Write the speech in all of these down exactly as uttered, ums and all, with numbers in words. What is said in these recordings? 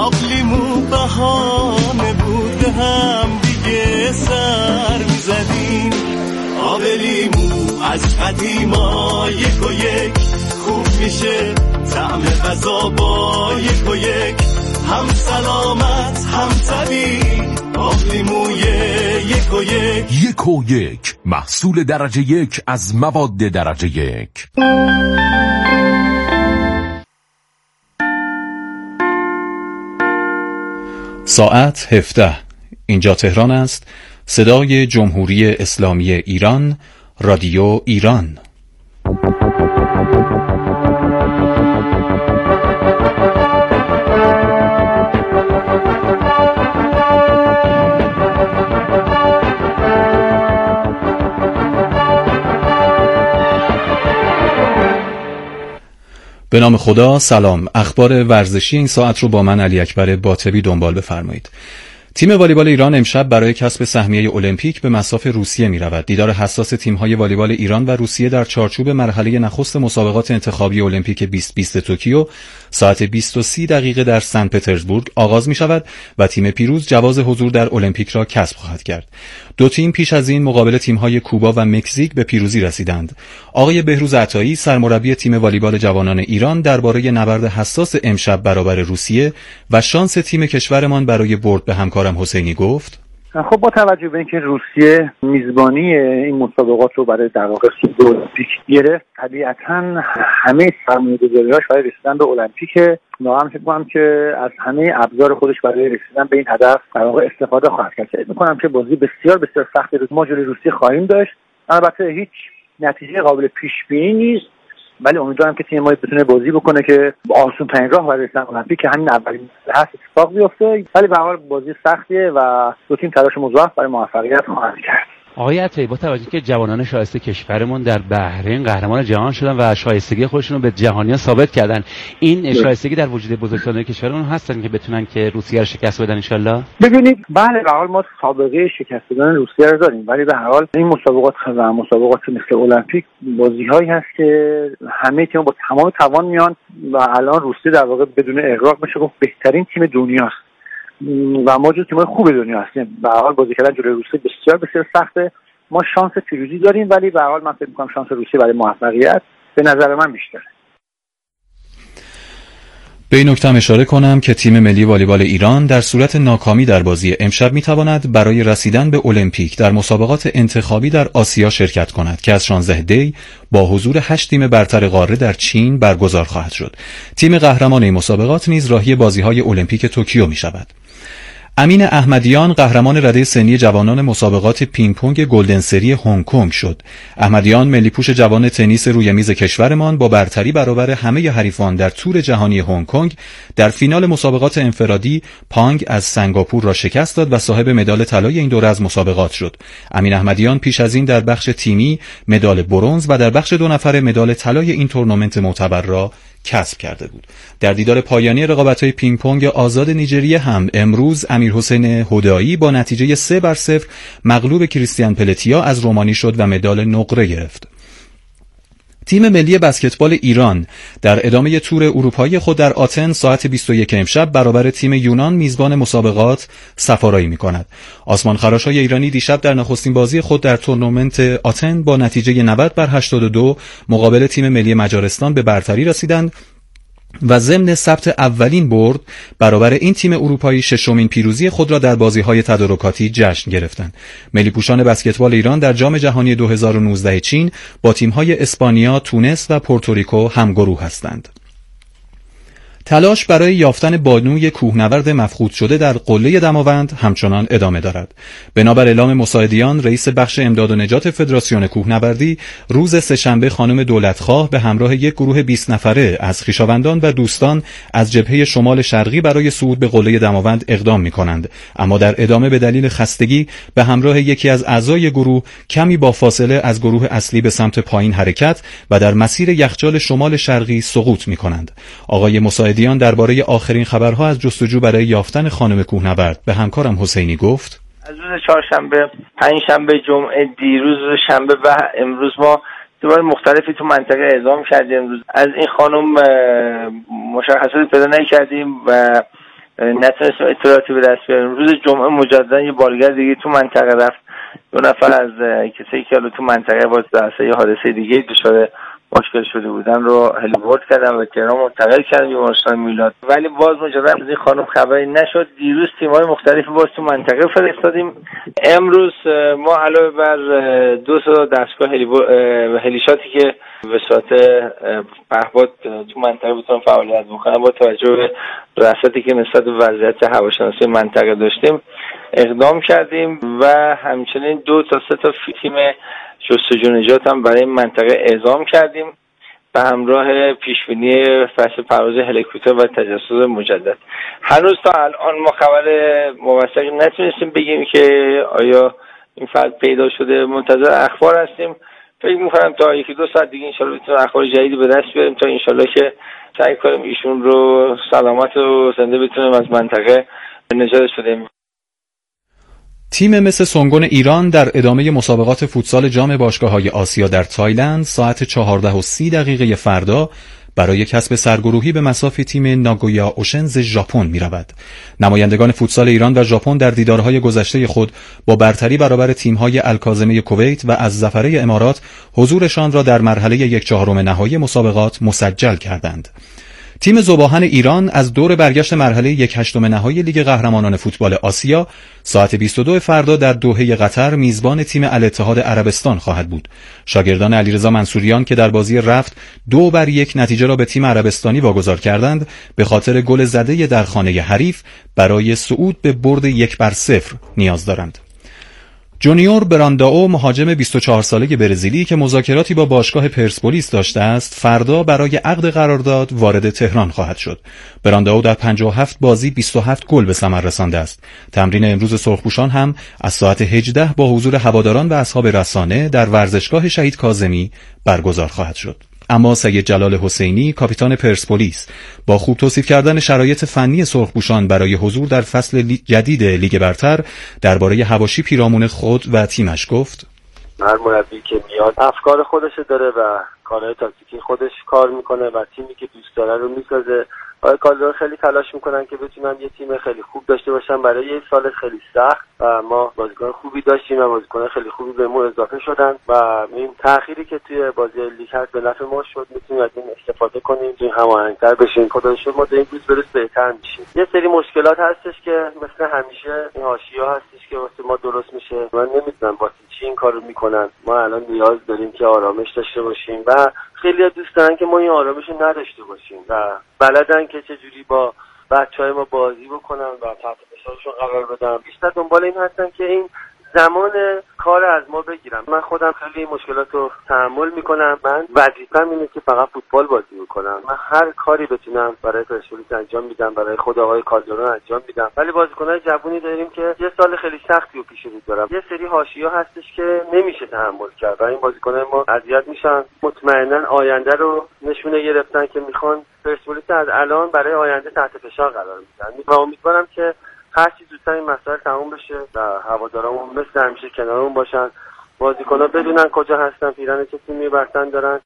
آبلیمو بهانه بود به هم دیگه سر میزدیم. آب لیمو از قدیما یک و یک خوب میشه، طعم غذا با یک و یک هم سلامت هم طبیعی. آب لیموی یک و یک یک و یک محصول درجه یک از مواد درجه یک. ساعت هفده. اینجا تهران است. صدای جمهوری اسلامی ایران، رادیو ایران. به نام خدا. سلام. اخبار ورزشی این ساعت رو با من علی اکبر باطبی دنبال بفرمایید. تیم والیبال ایران امشب برای کسب سهمیه المپیک به مصاف روسیه می رود. دیدار حساس تیم‌های والیبال ایران و روسیه در چارچوب مرحله نخست مسابقات انتخابی المپیک بیست بیست توکیو ساعت بیست و سی دقیقه در سن پترزبورگ آغاز می شود و تیم پیروز جواز حضور در المپیک را کسب خواهد کرد. دو تیم پیش از این مقابل تیم‌های کوبا و مکزیک به پیروزی رسیدند. آقای بهروز عطایی سرمربی تیم والیبال جوانان ایران درباره نبرد حساس امشب برابر روسیه و شانس تیم کشورمان برای برد به همکارم حسینی گفت: خب با توجه به اینکه روسیه میزبانی این مسابقات رو برای در واقع صعود المپیک گرفت، طبیعتاً همه سرمایه‌گذاری‌هاش برای رسیدن به المپیک واقعا فکر می‌کنم که از همه ابزار خودش برای رسیدن به این هدف در واقع استفاده خواهد کرد. فکر می‌کنم که بازی بسیار بسیار سختی رو ما جلوی روسیه خواهیم داشت. البته هیچ نتیجه قابل پیش‌بینی نیست، ولی امیدوارم که تیم ما بتونه بازی بکنه که آسون ترین راه برای رسیدن به المپیک که همین اولین هست اتفاق بیفته. ولی به هر حال بازی سختیه و دو تیم تلاش مضاعف برای موفقیت خواهند کرد. آقای عطایی، با توجه که جوانان شایسته کشورمون در بحرین قهرمان جهان شدن و شایستگی خودشون رو به جهانیان ثابت کردن، این شایستگی در وجود بزرگسالان کشورمون هستن که بتونن که روسیه رو شکست بدن ان شاء الله؟ ببینید، بله به هر حال ما سابقه شکست دادن روسیه رو داریم، ولی به هر حال این مسابقات و مسابقات مثل المپیک بازی‌هایی هست که همه تیم با تمام توان میان و الان روسیه در واقع بدون اغراق میشه گفت بهترین تیم دنیاست و ما جزو تیم‌های خوب دنیا هستیم. به هر حال بازی کردن جلوی روسیه بسیار بسیار سخته. ما شانس پیروزی داریم، ولی به هر حال من فکر می‌کنم شانس روسیه برای موفقیت به نظر من بیشتره. به این نکته اشاره کنم که تیم ملی والیبال ایران در صورت ناکامی در بازی امشب می‌تواند برای رسیدن به المپیک در مسابقات انتخابی در آسیا شرکت کند که از شانزده دی با حضور هشت تیم برتر قاره در چین برگزار خواهد شد. تیم قهرمان این مسابقات نیز راهی بازی‌های المپیک توکیو می‌شود. امین احمدیان قهرمان رده سنی جوانان مسابقات پینگ پونگ گلدن سری هنگ کنگ شد. احمدیان ملی پوش جوان تنیس روی میز کشورمان با برتری برابر همه حریفان در تور جهانی هنگ کنگ در فینال مسابقات انفرادی پانگ از سنگاپور را شکست داد و صاحب مدال طلای این دوره از مسابقات شد. امین احمدیان پیش از این در بخش تیمی مدال برنز و در بخش دو نفره مدال طلای این تورنمنت معتبر را کسب کرده بود. در دیدار پایانی رقابت‌های پینگ پونگ آزاد نیجریه هم امروز امیرحسین هدایی با نتیجه سه بر صفر مغلوب کریستیان پلتیا از رومانی شد و مدال نقره گرفت. تیم ملی بسکتبال ایران در ادامه تور اروپایی خود در آتن ساعت بیست و یک امشب برابر تیم یونان میزبان مسابقات سفارایی می‌کند. آسمانخراش‌های ایرانی دیشب در نخستین بازی خود در تورنمنت آتن با نتیجه نود بر هشتاد و دو مقابل تیم ملی مجارستان به برتری رسیدند و ضمن ثبت اولین برد برابر این تیم اروپایی ششمین پیروزی خود را در بازی‌های تدارکاتی جشن گرفتند. ملی پوشان بسکتبال ایران در جام جهانی دو هزار و نوزده چین با تیم‌های اسپانیا، تونس و پورتوریکو همگروه هستند. تلاش برای یافتن بانوی کوهنورد مفقود شده در قله دماوند همچنان ادامه دارد. بنابر اعلام مساعدیان، رئیس بخش امداد و نجات فدراسیون کوهنوردی روز سه‌شنبه خانم دولتخواه به همراه یک گروه بیست نفره از خویشاوندان و دوستان از جبهه شمال شرقی برای صعود به قله دماوند اقدام می‌کنند، اما در ادامه به دلیل خستگی به همراه یکی از اعضای گروه کمی با فاصله از گروه اصلی به سمت پایین حرکت و در مسیر یخچال شمال شرقی سقوط می‌کنند. آقای مساعد دیان درباره آخرین خبرها از جستجو برای یافتن خانم کوهنورد به همکارم حسینی گفت: از روز چهارشنبه، پنجشنبه، جمعه، دیروز شنبه و امروز ما دوباره مختلفی تو منطقه اعزام کردیم. امروز از این خانم مشخصاتی پیدا نکردیم و نتونستیم اطلاعاتی به دست بیاریم. روز جمعه مجددا یه بالگر دیگه تو منطقه رفت، دو نفر از کسایی که تو منطقه باز در اثر یه حادثه دیگه دچار مشکل شده بودن رو هلیبورد کردن و تهران منتقل کردن بیمارستان میلاد، ولی باز مجددا از این خانم خبری نشد. دیروز تیم‌های مختلفی باز تو منطقه فرستادیم. امروز ما علاوه بر دو تا دستگاه هلیشاتی که به صورت پهپاد تو منطقه بتونن فعالیت بکنن، با توجه به رصدی که نسبت به وضعیت هواشناسی منطقه داشتیم اقدام کردیم و همچنین دو تا سه تا تیم جستجو نجات هم برای منطقه اعزام کردیم به همراه پیشبینی فصل پرواز هلیکوپتر و تجسس مجدد. هنوز تا الان ما خبر موثقی نتونستیم بگیم که آیا این فرد پیدا شده، منتظر اخبار هستیم. فکر می‌کنم تا یکی دو ساعت دیگه انشالله بتونیم اخبار جدیدی به دست بیاریم تا انشالله که سعی کنیم ایشون رو سلامت و زنده بتونیم از منطقه نجات بدیم. تیم مس سونگون ایران در ادامه مسابقات فوتسال جام باشگاه‌های آسیا در تایلند ساعت چهارده و سی دقیقه فردا برای کسب سرگروهی به مصاف تیم ناگویا اوشنز ژاپن می‌رود. نمایندگان فوتسال ایران و ژاپن در دیدارهای گذشته خود با برتری برابر تیم‌های الکاظمه کویت و از ظفره امارات حضورشان را در مرحله یک چهارم نهایی مسابقات مسجل کردند. تیم ذوباهن ایران از دور برگشت مرحله یک هشتم نهایی لیگ قهرمانان فوتبال آسیا ساعت بیست و دو فردا در دوحه قطر میزبان تیم الاتحاد عربستان خواهد بود. شاگردان علیرضا منصوریان که در بازی رفت دو بر یک نتیجه را به تیم عربستانی واگذار کردند، به خاطر گل زده در خانه حریف برای صعود به برد یک بر صفر نیاز دارند. جونیور براندائو مهاجم بیست و چهار ساله برزیلی که مذاکراتی با باشگاه پرسپولیس داشته است، فردا برای عقد قرارداد وارد تهران خواهد شد. براندائو در پنجاه و هفت بازی بیست و هفت گل به ثمر رسانده است. تمرین امروز سرخپوشان هم از ساعت هجده با حضور هواداران و اصحاب رسانه در ورزشگاه شهید کاظمی برگزار خواهد شد. اما سید جلال حسینی کاپیتان پرسپولیس با خوب توصیف کردن شرایط فنی سرخپوشان برای حضور در فصل لی... جدید لیگ برتر درباره حواشی پیرامون خود و تیمش گفت: هر مربی که میاد افکار خودش داره و کارهای تاکتیکی خودش کار میکنه و تیمی که دوست داره رو میسازه. آقای کالدرون خیلی تلاش میکنن که بتونن یه تیم خیلی خوب داشته باشن برای یه سال خیلی سخت و ما بازیکن خوبی داشتیم و بازیکن خیلی خوبی بهمون اضافه شدن و این تأخیری که توی بازی لیگ هست به نفع ما شد. میتونیم از این استفاده کنیم، این هماهنگ‌تر بشیم، خدا رو شکر ما در این روز برس بهتر میشیم. یه سری مشکلات هستش که مثل همیشه این حاشیه‌ها هستش که واسه ما درست میشه. من نمیدونم واسه چی این کارو میکنن. ما الان نیاز داریم که آرامش داشته باشیم و خیلی دوست دارن که ما این آرامش رو نداشته باشیم و بلدن که چجوری با بچهای ما بازی بکنن و تحت فشارشون قرار بدن. بیشتر دنبال این هستن که این زمان کار از ما بگیرم. من خودم خیلی مشکلات رو تحمل میکنم. من وظیفه‌م اینه که فقط فوتبال بازی بکنم. من هر کاری بتونم برای پرسپولیس انجام میدم، برای خود آقای کالدرون انجام میدم. ولی بازیکن‌های جوونی داریم که یه سال خیلی سختی رو پیش رو دارم. یه سری حاشیه‌ها هستش که نمیشه تحمل کرد و این بازیکن‌های ما اذیت میشن. مطمئنا آینده رو نشونه گرفتن که میخوان پرسپولیس از الان برای آینده تحت فشار قرار بدن. من امیدوارم که هر چی زودتر این مسئله تموم بشه و هوادارامون مثل همیشه کنارمون باشن، بازیکن‌ها بدونن کجا هستن، پیرن چه تیمی برتن دارن.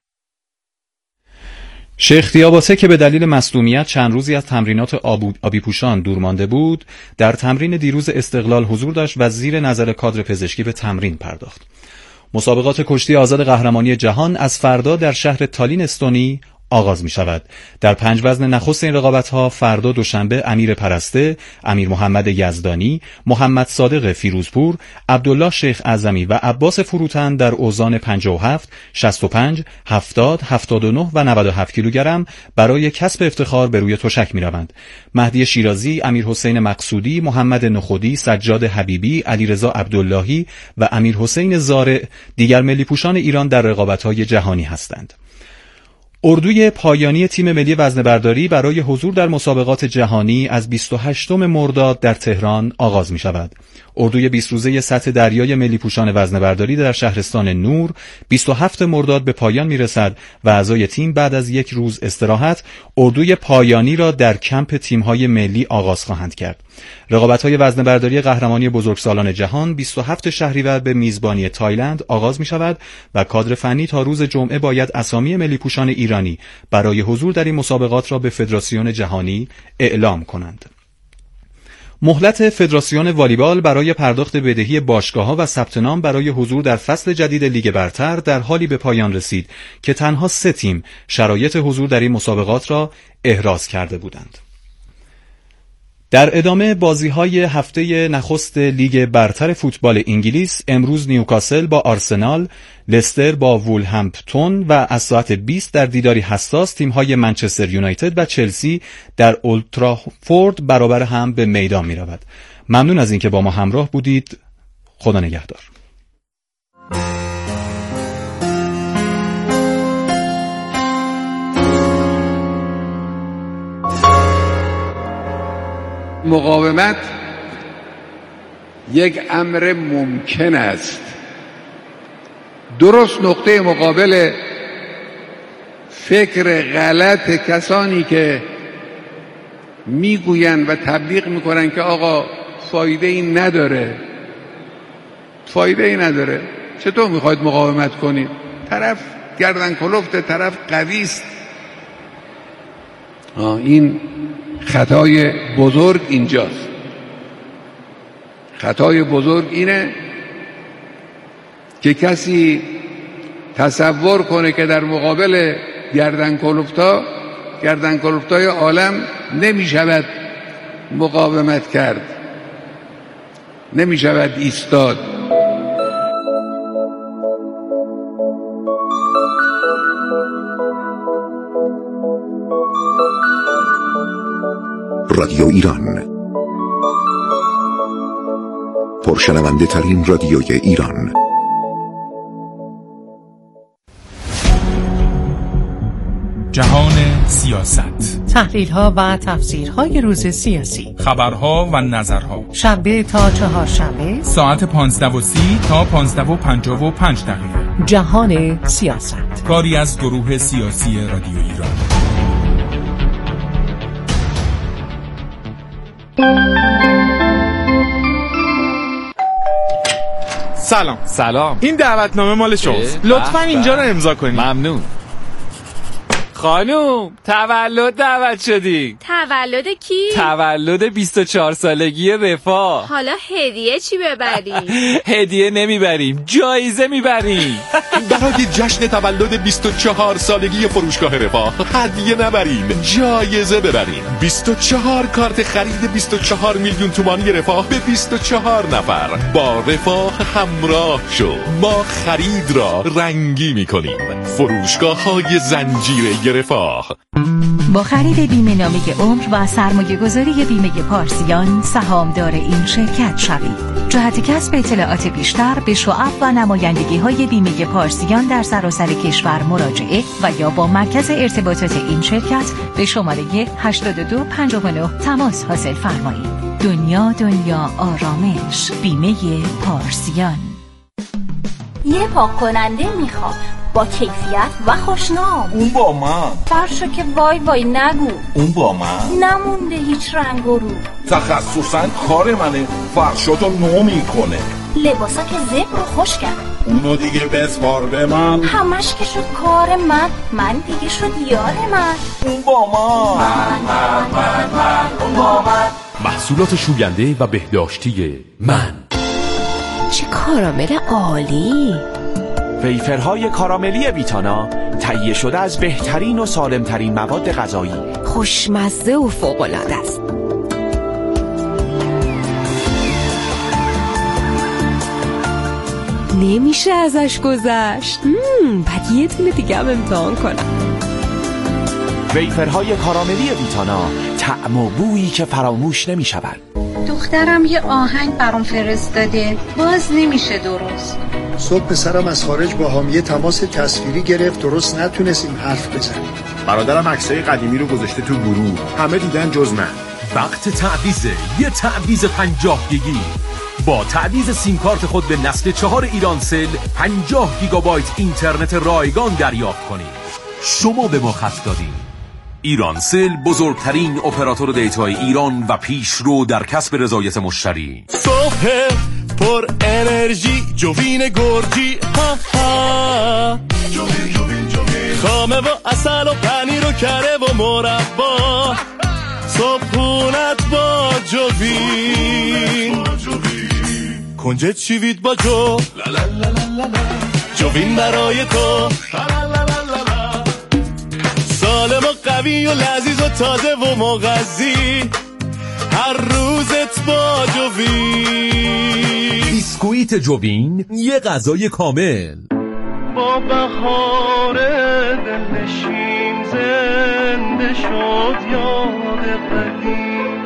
شیخ دیاباسه که به دلیل مصدومیت چند روزی از تمرینات آبی پوشان دور مانده بود، در تمرین دیروز استقلال حضور داشت و زیر نظر کادر پزشکی به تمرین پرداخت. مسابقات کشتی آزاد قهرمانی جهان از فردا در شهر تالین استونی آغاز می شود. در پنج وزن نخست این رقابت‌ها فردا دوشنبه امیر پرسته، امیر محمد یزدانی، محمد صادق فیروزپور، عبدالله شیخ اعظمی و عباس فروتن در اوزان پنجاه و هفت، شصت و پنج، هفتاد، هفتاد و نه و نود و هفت کیلوگرم برای کسب افتخار به روی تشک می روند. مهدی شیرازی، امیر حسین مقصودی، محمد نخودی، سجاد حبیبی، علیرضا عبداللهی و امیر حسین زارع دیگر ملی پوشان ایران در رقابت‌های جهانی هستند. اردوی پایانی تیم ملی وزنه‌برداری برای حضور در مسابقات جهانی از بیست و هشتم مرداد در تهران آغاز می شود. اردوی بیست روزه سطح دریای ملی پوشان وزنه‌برداری در شهرستان نور بیست و هفتم مرداد به پایان می رسد و اعضای تیم بعد از یک روز استراحت اردوی پایانی را در کمپ تیم‌های ملی آغاز خواهند کرد. رقابت‌های وزنه‌برداری قهرمانی بزرگسالان جهان بیست و هفتم شهریور به میزبانی تایلند آغاز می شود و کادر فنی تا روز جمعه باید اسامی ملی پوشان ایرانی برای حضور در این مسابقات را به فدراسیون جهانی اعلام کنند. مهلت فدراسیون والیبال برای پرداخت بدهی باشگاه‌ها و ثبت نام برای حضور در فصل جدید لیگ برتر در حالی به پایان رسید که تنها سه تیم شرایط حضور در این مسابقات را احراز کرده بودند. در ادامه بازی‌های هفته نخست لیگ برتر فوتبال انگلیس، امروز نیوکاسل با آرسنال، لستر با وولهمپتون و از ساعت بیست در دیداری حساس تیم‌های منچستر یونایتد و چلسی در اولد ترافورد برابر هم به میدان می‌رود. ممنون از اینکه با ما همراه بودید. خدا نگهدار. مقاومت یک امر ممکن است. درست نقطه مقابل فکر غلط کسانی که میگویند و تبلیغ میکنن که آقا فایده ای نداره، فایده ای نداره. چطور میخواید مقاومت کنید؟ طرف گردن کلفت، طرف قوی است. این خطای بزرگ اینجاست. خطای بزرگ اینه که کسی تصور کنه که در مقابل گردن کلفتا گردن کلفتای عالم نمی شود مقاومت کرد، نمی شود ایستاد. رادیو ایران، پرشنونده ترین رادیوی ایران. جهان سیاست، تحلیل‌ها و تفسیرهای روز سیاسی، خبرها و نظرها، شنبه تا چهارشنبه ساعت پانزده و سی تا پانزده و پنجاه و پنج دقیقه. جهان سیاست، کاری از گروه سیاسی رادیو ایران. سلام. سلام. این دعوتنامه مال شماست. لطفاً اینجا رو امضا کنید. ممنون. خانوم، تولد دعوت شدی. تولد کی؟ تولد بیست و چهار سالگی رفاه. حالا هدیه چی ببریم؟ هدیه نمیبریم، جایزه میبریم. برای جشن تولد بیست و چهار سالگی فروشگاه رفاه هدیه نبریم، جایزه ببریم. بیست و چهار کارت خرید بیست و چهار میلیون تومانی رفاه به بیست و چهار نفر. با رفاه همراه شو، ما خرید را رنگی میکنیم. فروشگاه های زنجیره رفاه. با خرید بیمه نامه عمر و سرمایه گذاری بیمه پارسیان سهامدار این شرکت شوید. جهت کسب اطلاعات بیشتر به شعب و نمایندگی های بیمه پارسیان در سراسر کشور مراجعه و یا با مرکز ارتباطات این شرکت به شماره هشتاد و دو پنجاه و نه تماس حاصل فرمایید. دنیا دنیا آرامش، بیمه پارسیان. یه پاک کننده میخوام با کیفیت و خوشنام. اون با من. فرشو که وای وای نگو. اون با من. نمونده هیچ رنگ و رو. تخصصاً کار منه، فرشاتو نو میکنه. لباسا که زبر و خوش کرد. اونو دیگه بسپار به من. همش که شد کار من، من دیگه شد یار من. اون با من. من من من من اون با من. محصولات شوینده و بهداشتی من. چه کارامل عالی! ویفرهای کاراملی ویتانا تهیه شده از بهترین و سالمترین مواد غذایی، خوشمزه و فوق‌العاده است. نمیشه ازش گذشت. مم، بعد یه دونه دیگه هم امتحان کنم. ویفرهای کاراملی ویتانا، طعم و بویی که فراموش نمی‌شود. دخترم یه آهنگ برام فرستاده، باز نمیشه درست. صبح پسرم از خارج با حامیه تماس تصویری گرفت، درست نتونستیم حرف بزنیم. برادرم عکسای قدیمی رو گذاشته تو گروه، همه دیدن جز من. وقت تعویضه، یه تعویض پنجاه گیگی. با تعویض سیم کارت خود به نسل چهار ایرانسل پنجاه گیگابایت اینترنت رایگان دریافت کنید. شما به ما خط دادید. ایرانسل بزرگترین اپراتور دیتای ایران و پیشرو در کسب رضایت مشتری. صبح پر انرژی جوین گرجی، ها ها جوین جوین جوین، خامه و عسل و پنیر و کره و مربا، صبحونت با جوین. کنجد شیوید با جو جوین برای تو سالم و قوی و لذیذ و تازه و مغذی هر روزت با جوین. بیسکویت جوین یه غذای کامل. با بهار دلنشین زنده شد یاد قدیم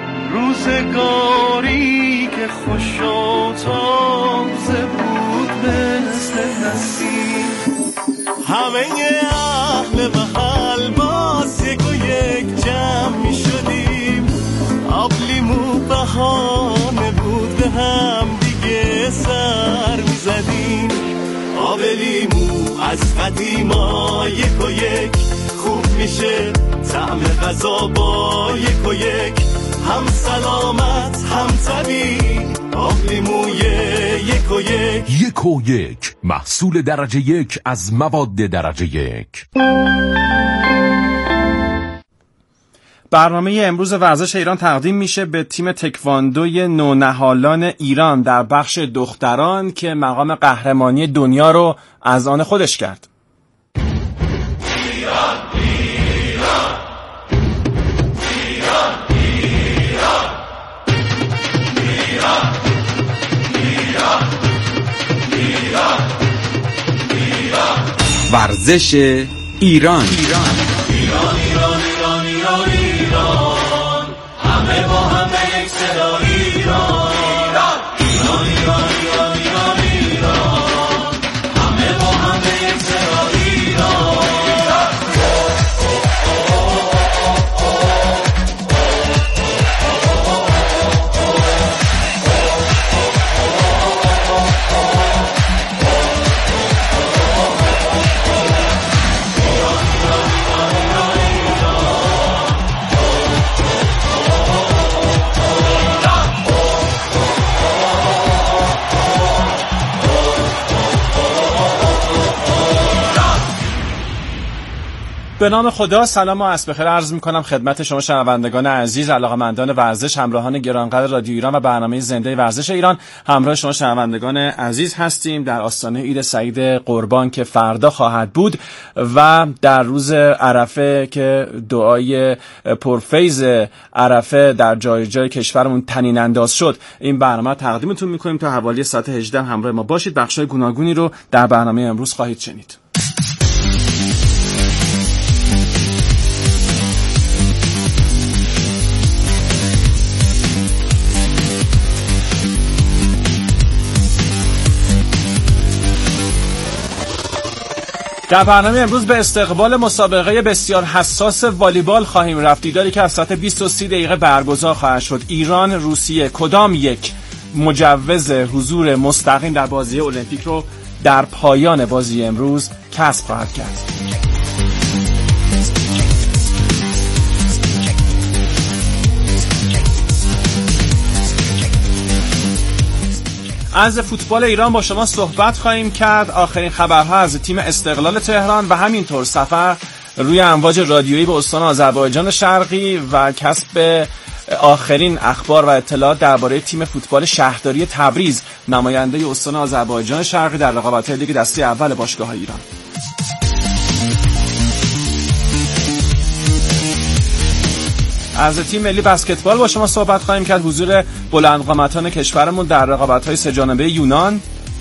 روزگاری که خوش و تازه بود مثل نسیم. همه اهل محل باز یک و یک جمع می شدیم آب لیمو بهانه بود به هم دیگه سر می زدیم. آب لیمو از قدیما یک و یک خوب میشه طعم غذا با یک و یک هم سلامت هم طبیعی. آب لیموی یک و یک یک و یک محصول درجه یک از مواد درجه یک. برنامه امروز ورزش ایران تقدیم میشه به تیم تکواندوی نونهالان ایران در بخش دختران که مقام قهرمانی دنیا رو از آن خودش کرد. ایران ایران ایران ایران ایران ایران ایران ورزش ایران ایران ایران ایران ایران ایران ایران همه با همه یک صدا ایران ایران ایران ایران ایران ایران همه با همه یک صدا ایران. به نام خدا سلام و عصر بخیر عرض می‌کنم خدمت شما شنوندگان عزیز، علاقه‌مندان ورزش، همراهان گرانقدر رادیو ایران و برنامه زنده ورزش ایران. همراه شما شنوندگان عزیز هستیم در آستانه عید سعید قربان که فردا خواهد بود و در روز عرفه که دعای پرفیض عرفه در جای جای کشورمون طنین انداز شد. این برنامه تقدیمتون می‌کنیم تا حوالی ساعت هجده همراه ما باشید. بخش‌های گوناگونی رو در برنامه امروز خواهید شنید. در برنامه امروز به استقبال مسابقه بسیار حساس والیبال خواهیم رفت. دیداری که از ساعت بیست و سی دقیقه برگزار خواهد شد. ایران روسیه کدام یک مجوز حضور مستقیم در بازی المپیک رو در پایان بازی امروز کسب خواهد کرد؟ از فوتبال ایران با شما صحبت خواهیم کرد. آخرین خبرها از تیم استقلال تهران و همینطور سفر روی امواج رادیویی به استان آذربایجان شرقی و کسب آخرین اخبار و اطلاعات درباره تیم فوتبال شهرداری تبریز نماینده استان آذربایجان شرقی در رقابت‌های لیگ دسته اول باشگاه‌های ایران. از تیم ملی بسکتبال با شما صحبت خواهیم کرد. حضور بلندقامتان کشورمون در رقابت‌های سه جانبه یونان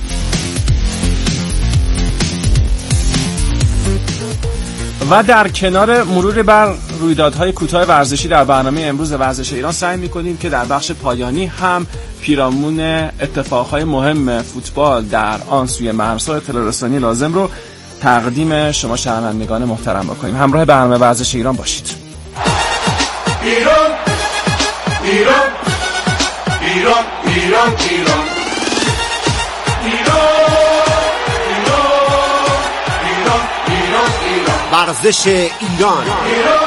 و در کنار مرور بر رویدادهای کوتاه ورزشی در برنامه امروز ورزش ایران سعی می‌کنیم که در بخش پایانی هم پیرامون اتفاقهای مهم فوتبال در آن سوی مرزهای اطلاع رسانی لازم رو تقدیم شما شنوندگان محترم بکنیم. همراه برنامه ورزش ایران باشید. ایران ایران ایران ایران ایران ایران ایران ایران ورزش ایران ایران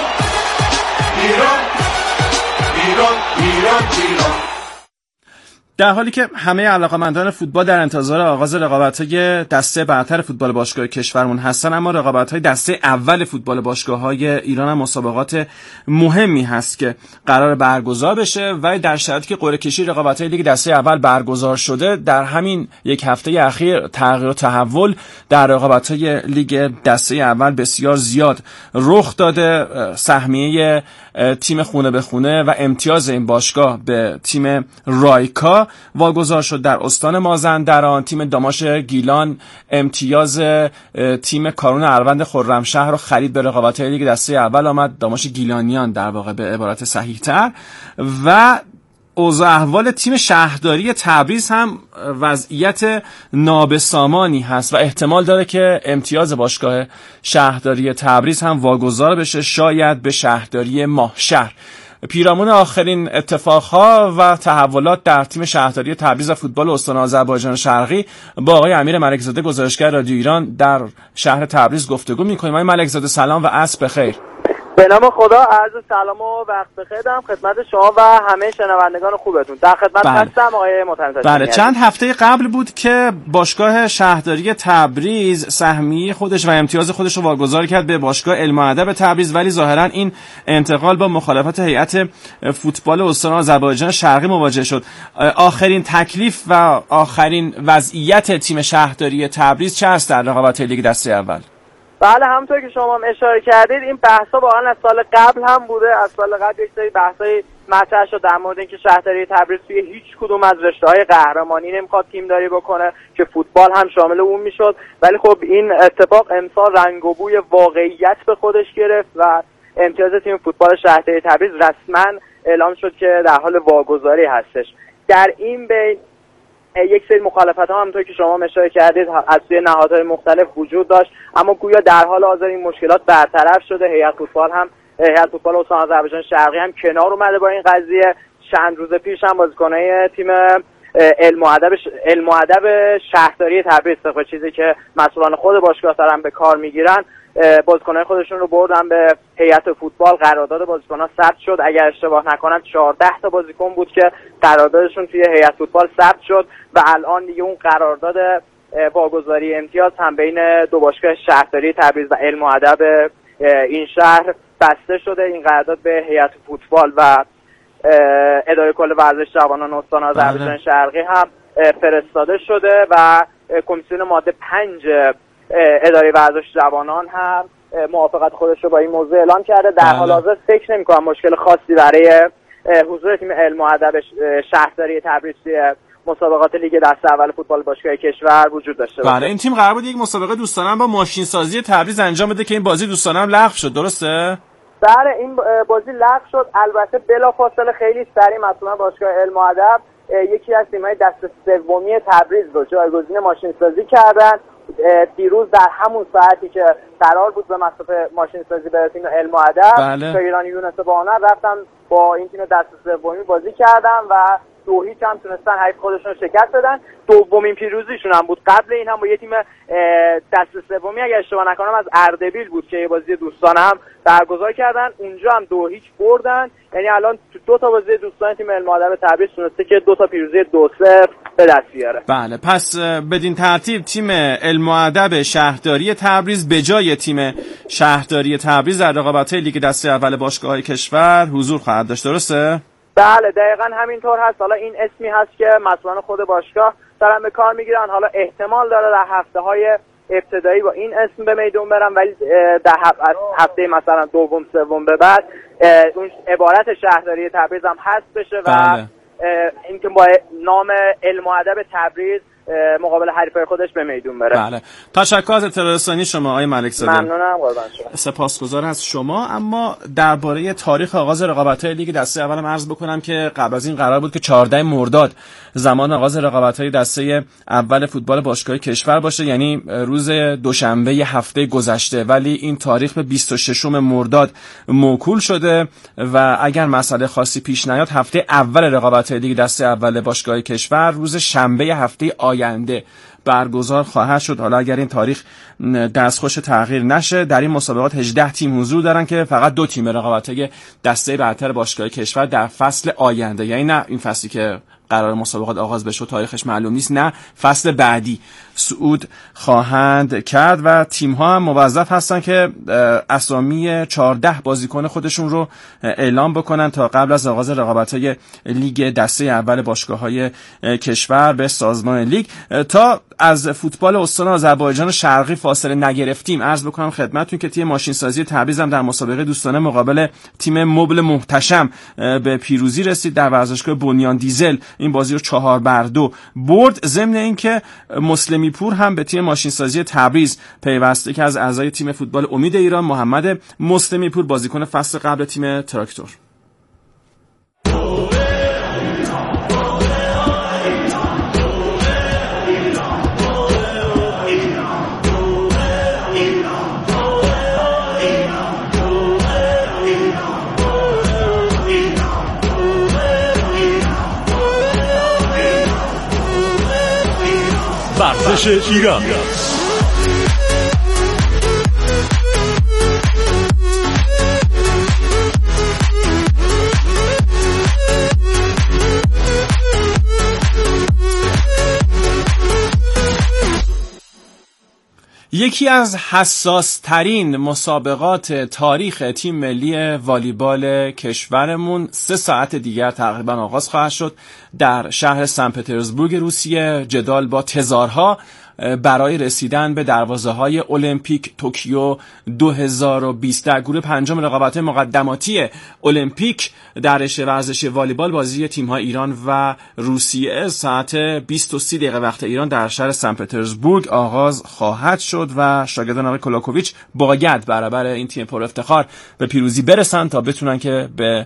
ایران ایران ایران ایران. در حالی که همه علاقه‌مندان فوتبال در انتظار آغاز رقابت‌های دسته برتر فوتبال باشگاه کشورمون هستن، اما رقابت‌های دسته اول فوتبال باشگاه‌های ایران هم مسابقات مهمی هست که قرار برگزار بشه و در شرایطی که قرعه کشی رقابت‌های لیگ دسته اول برگزار شده، در همین یک هفته اخیر تغییر و تحول در رقابت‌های لیگ دسته اول بسیار زیاد رخ داده. سهمیه تیم خونه به خونه و امتیاز این باشگاه به تیم رایکا واگذار شد در استان مازندران. تیم داماش گیلان امتیاز تیم کارون اروند خرمشهر رو خرید، به رقابت‌های لیگ دسته اول آمد. داماش گیلانیان در واقع به عبارت صحیح‌تر. و اوضاع احوال تیم شهرداری تبریز هم وضعیت نابسامانی هست و احتمال داره که امتیاز باشگاه شهرداری تبریز هم واگذار بشه، شاید به شهرداری ماهشهر. پیرامون آخرین اتفاقها و تحولات در تیم شهرداری تبریز و فوتبال استان آذربایجان شرقی با آقای امیر ملکزاده گزارشگر رادیو ایران در شهر تبریز گفتگو می‌کنیم. آقای ملکزاده سلام و عصر بخیر. به نام خدا، عرض سلام و وقت بخیر دارم خدمت شما و همه شنوندگان خوبتون. در خدمت هستم آقای متنزل. بله، چند هفته قبل بود که باشگاه شهرداری تبریز سهمیه خودش و امتیاز خودش رو واگذار کرد به باشگاه علم و ادب تبریز، ولی ظاهرا این انتقال با مخالفت هیئت فوتبال استان آذربایجان شرقی مواجه شد. آخرین تکلیف و آخرین وضعیت تیم شهرداری تبریز چه است در رقابت لیگ دسته اول؟ بله، همونطور که شما هم اشاره کردید این بحثا واقعا از سال قبل هم بوده. از سال قبل یک سری بحثای مطرح شد در مورد اینکه شهرداری تبریز توی هیچ کدوم از رشته‌های قهرمانی نمیخواد تیمداری بکنه که فوتبال هم شامل اون میشد، ولی خب این اتفاق امسال رنگ و بوی واقعیت به خودش گرفت و امتیاز تیم فوتبال شهرداری تبریز رسما اعلام شد که در حال واگذاری هستش. در این بین یک سری مخالفت ها همونطور که شما اشاره کردید از سوی نهادهای مختلف وجود داشت، اما گویا در حال حاضر این مشکلات برطرف شده. هیئت فوتبال هم هیئت فوتبال استان آذربایجان شرقی هم کنار اومده با این قضیه. چند روز پیش هم بازیکنای تیم علم و ادب علم و ادب شهرداری تبریز، طبق چیزی که مسئولان خود باشگاه دارن به کار میگیرن، بازیکنان خودشون رو بردن به هیئت فوتبال. قرارداد بازیکنان ثبت شد. اگر اشتباه نکنم چهارده تا بازیکن بود که قراردادشون توی هیئت فوتبال ثبت شد و الان دیگه اون قرارداد واگذاری امتیاز هم بین دو باشگاه شهرداری تبریز و علم و ادب این شهر بسته شده. این قرارداد به هیئت فوتبال و اداره کل ورزش جوانان استان آذربایجان شرقی هم فرستاده شده و کمیسیون ماده پنج اداره ورزش جوانان هم موافقت خودش رو با این موضوع اعلام کرده. در حال حاضر فکر نمی‌کنم مشکل خاصی برای حضور تیم علم و ادب شهرداری تبریز مسابقات لیگ دسته اول فوتبال باشگاه کشور وجود داشته باشه. بله، این تیم قرار بود یک مسابقه دوستانه با ماشین سازی تبریز انجام بده که این بازی دوستانه هم لغو شد، درسته؟ بله، این بازی لغو شد. البته بلافاصله خیلی سریع مسئولان باشگاه علم و ادب یکی از تیم‌های دسته سومی تبریز رو جایگزین ماشین سازی کردن. دیروز در همون ساعتی که قرار بود به مصرف ماشین سازی به تیم علم و ادب، بله. شاگردان یونس باهنر رفتن با این تیم دسته سومی بازی کردن و دو هیچ هم تونستن حریف خودشون رو شکست بدن. دومین پیروزیشون هم بود. قبل این هم با یه تیم دسته سومی اگر اشتباه نکنم از اردبیل بود که یه بازی دوستانه هم برگزار کردن، اونجا هم دو هیچ بردن. یعنی الان تو دو تا بازی دوستانه تیم علم و ادب تبریز تونسته که دو تا پیروزی دو صفر به دست بیاره. بله، پس بدین ترتیب تیم علم و ادب شهرداری تبریز به جای تیم شهرداری تبریز در رقابت‌های لیگ دسته اول باشگاه‌های کشور حضور خواهد داشت، درسته؟ بله، دقیقاً همینطور هست. حالا این اسمی هست که مسئولان خود باشگاه دارن به کار میگیرن. حالا احتمال داره در هفته‌های ابتدایی با این اسم به میدون برن، ولی در هفته مثلا دوم سوم به بعد اون عبارت شهرداری تبریز هم حذف بشه و بله. اینکه با نام علم و ادب تبریز مقابل حریفای خودش به میدون بره. بله، تشکر از اطلاع رسانی شما آقای ملکزاده. ممنونم، قربان شما. سپاسگزار از شما. اما درباره تاریخ آغاز رقابت‌های لیگ دسته اولم عرض بکنم که قبل از این قرار بود که چهاردهم مرداد زمان آغاز رقابت‌های دسته اول فوتبال باشگاه کشور باشه، یعنی روز دوشنبه هفته گذشته، ولی این تاریخ به بیست و ششم مرداد موکول شده و اگر مسئله خاصی پیش نیاد هفته اول رقابت‌های لیگ دسته اول باشگاه کشور روز شنبه هفته آینده برگزار خواهد شد. حالا اگر این تاریخ دستخوش تغییر نشه، در این مسابقات هجده تیم حضور دارن که فقط دو تیم رقابت‌های دسته برتر باشگاه کشور در فصل آینده، یعنی نه این فصلی که قرار مسابقات آغاز بشه، تاریخش معلوم نیست، نه فصل بعدی صعود خواهند کرد و تیم‌ها هم موظف هستن که اسامی چهارده بازیکن خودشون رو اعلام بکنن تا قبل از آغاز رقابت‌های لیگ دسته اول باشگاه‌های کشور به سازمان لیگ. تا از فوتبال استان آذربایجان شرقی فاصله نگرفتیم، عرض بکنم خدمتتون که تیم ماشینسازی تبریز هم در مسابقه دوستانه مقابل تیم مبل محتشم به پیروزی رسید در ورزشگاه بنیان دیزل. این بازی رو چهار بر دو برد. ضمن اینکه مسلمی پور هم به تیم ماشینسازی تبریز پیوسته که از اعضای تیم فوتبال امید ایران محمد مسلمی پور بازیکن فصل قبل تیم تراکتور. ورزش ایران. یکی از حساس ترین مسابقات تاریخ تیم ملی والیبال کشورمون سه ساعت دیگر تقریبا آغاز خواهد شد. در شهر سن پترزبورگ روسیه جدال با تزارها برای رسیدن به دروازه‌های المپیک توکیو دو هزار و بیست. در گروه پنجم رقابت‌های مقدماتی المپیک در رشته ورزش والیبال بازی تیم‌های ایران و روسیه ساعت بیست و سه دقیقه وقت ایران در شهر سن پترزبورگ آغاز خواهد شد و شاگردان آقای کولاکوویچ باید برابر این تیم پر افتخار به پیروزی برسن تا بتونن که به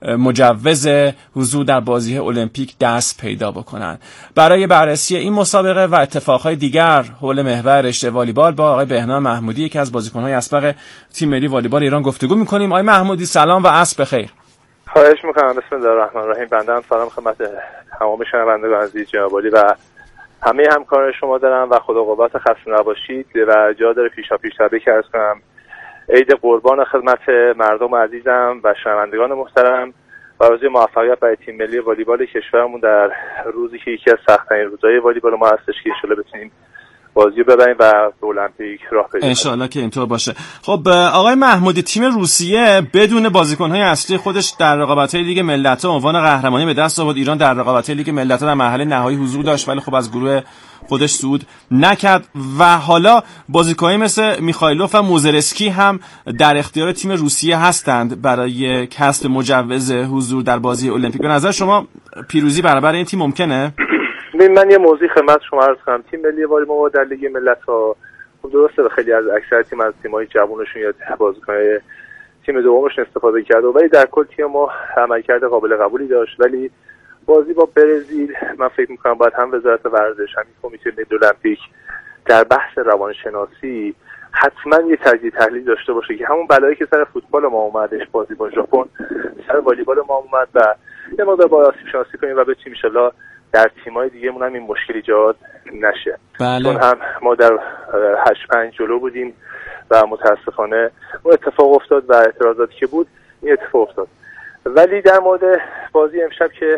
مجوز حضور در بازی المپیک دست پیدا بکنن. برای بررسی این مسابقه و اتفاقهای دیگر حول محور رشته والیبال با آقای بهنام محمودی یکی از بازیکن‌های اسبق تیم ملی والیبال ایران گفتگو می‌کنیم. آقای محمودی سلام و عصر بخیر. خواهش می‌کنم. بسم الله الرحمن الرحیم. بنده هم سلام خدمت تمام شنوندگان عزیز جناب عالی و همه همکاران شما دارم و خدا قوت خسته نباشید و جا داره پیشا پیش تبریک عرض کنم. عید قربان خدمت مردم عزیزم و شنوندگان محترم و آرزوی موفقیت برای تیم ملی والیبال کشورمون در روزی که یکی از سخت‌ترین روزهای والیبال ما هستش که ان شاءالله بتونیم بازی رو ببریم و به المپیک راه پیدا کنیم. ان شاءالله که اینطور باشه. خب آقای محمودی، تیم روسیه بدون بازیکن‌های اصلی خودش در رقابت‌های لیگ ملت‌ها عنوان قهرمانی به دست آورد. ایران در رقابت‌های لیگ ملت‌ها در مرحله نهایی حضور داشت ولی خب از گروه خودش صعود نکرد و حالا بازیکنایی مثل میخایلوف و موزرسکی هم در اختیار تیم روسیه هستند برای کسب مجوز حضور در بازی المپیک. به نظر شما پیروزی برابر این تیم ممکنه؟ من یه موضوع خدمت شما عرض کنم. تیم ملی والیبال در لیگ ملت‌ها درسته خیلی از اکثر تیم از تیم‌های جوونشون یا بازیکن‌های تیم دومشون استفاده کرد ولی در کل تیم ما عملکرد قابل قبولی داشت. ولی بازی با برزیل من فکر می‌کنم باید هم وزارت ورزش هم کمیته ملی المپیک در بحث روانشناسی حتما یه تجزیه تحلیل داشته باشه که همون بلایی که سر فوتبال ما اومدش بازی با ژاپن سر والیبال ما اومد و یه مقدار با آسیب شناسی کنیم و بتونیم ان شاءالله در تیم‌های دیگه‌مون هم این مشکل ایجاد نشه. بله. چون هم ما در هشت پنج جلو بودیم و متاسفانه اون اتفاق افتاد و اعتراضاتی که بود این اتفاق افتاد. ولی در مورد بازی امشب که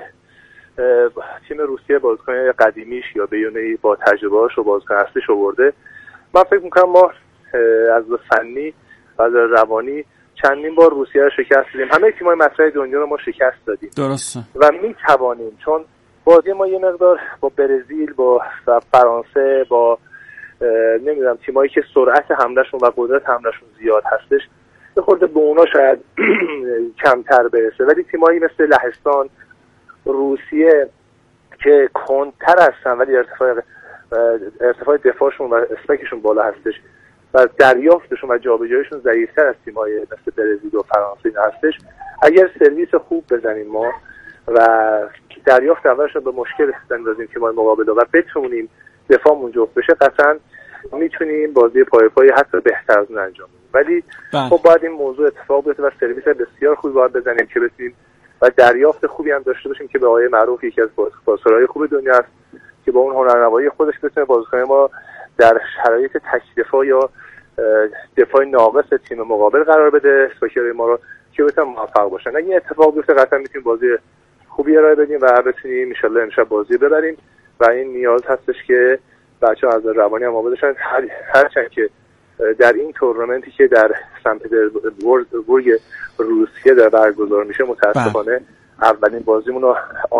تیم روسیه بازیکن قدیمیش یا به یونه‌ای با تجربه‌اش و بازیکن اصلیش آورده، من فکر می‌کنم ما از فنی و از روانی چندین بار روسیه رو شکست دادیم. همه تیم‌های مطرح دنیا رو ما شکست دادیم. درسته. و می‌توانیم، چون بازی ما یه مقدار با برزیل، با فرانسه، با نمیدونم تیمایی که سرعت حملهشون و قدرت حملهشون زیاد هستش به خورده به اونا شاید کمتر برسه. ولی تیمایی مثل لهستان، روسیه که کندتر هستن ولی ارتفاع ارتفاع دفاعشون و اسپکشون بالا هستش و دریافتشون و جابجاییشون ضعیف‌تر از تیم‌های مثل برزیل و فرانسه هستش، اگر سرویس خوب بزنیم ما و دریافت اولش به مشکل بندازیم تیم‌های مقابل و بتونیم دفاعمون جفت بشه، قطعاً میتونیم بازی پای پای حتی بهتر از اون انجام بدیم. ولی خب باید این موضوع اتفاق بیفته و سرویس بسیار خوبی باید بزنیم که بتونیم و دریافت خوبی هم داشته باشیم که به آقای معروف یکی از بازیکن‌های خوب دنیا است که با اون هنرنمایی خودش بتونه بازیکن ما در شرایط تک دفاع یا دفاع ناقص تیم مقابل قرار بده، استراکچر ما رو که بتونه موفق باشن. اگه این اتفاق بیفته قطعا میتونیم بازی خوبی ارائه بدیم و بتونیم ان شاءالله امشب بازی ببریم و این نیاز هستش که بچه‌ها از روانی هم آماده شن. هرچند که در این تورنمنتی که در سن پترزبورگ روسیه در برگزار میشه متاسفانه اولین بازیمون رو